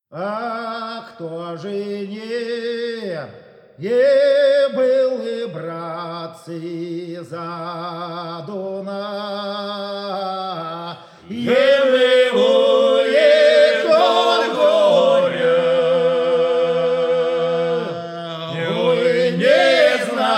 А кто же не был и братцы за Дуна, воюет от горя, ой, не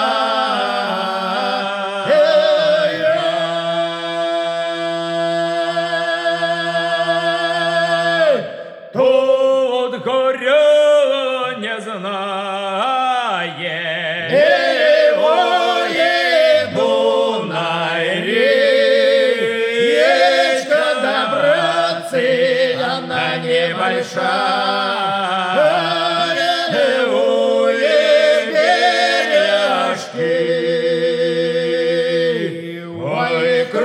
знаю, Тот горя не знает, воюет Дунай речка, да, братцы, она небольшая, воюет бережки, ой,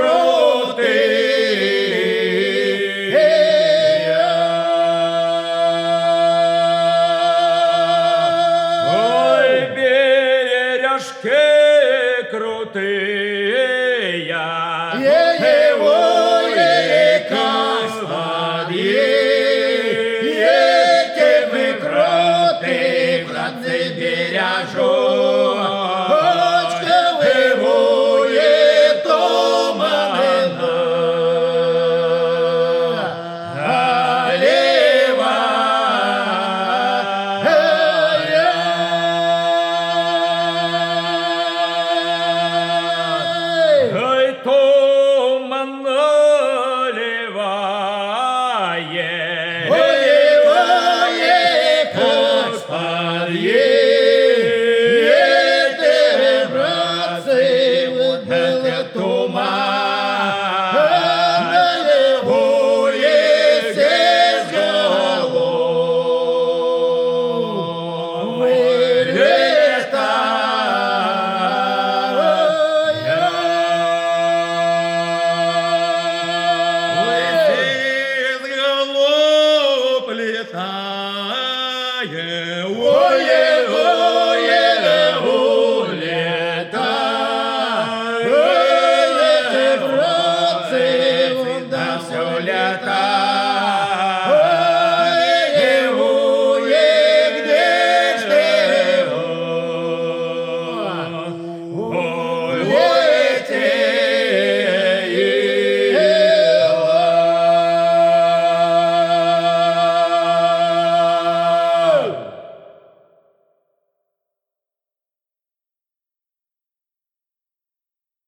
крутые, его господи, мы крутые, братцы, бережочка, воюет туманно, туман наливает, воюет господи, братцы, вот было туман, наливает с голов, улетай, братцы, да все лето.